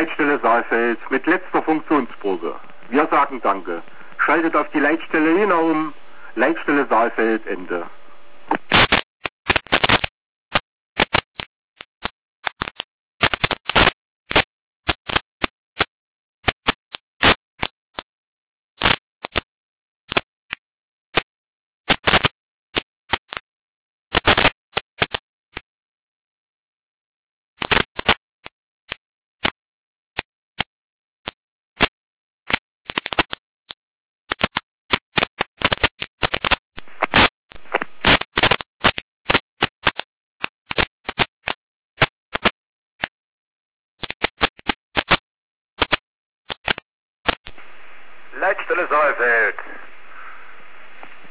Leitstelle Saalfeld mit letzter Funktionsprobe. Wir sagen Danke. Schaltet auf die Leitstelle Jena um. Leitstelle Saalfeld, Ende. Leitstelle Saalfeld.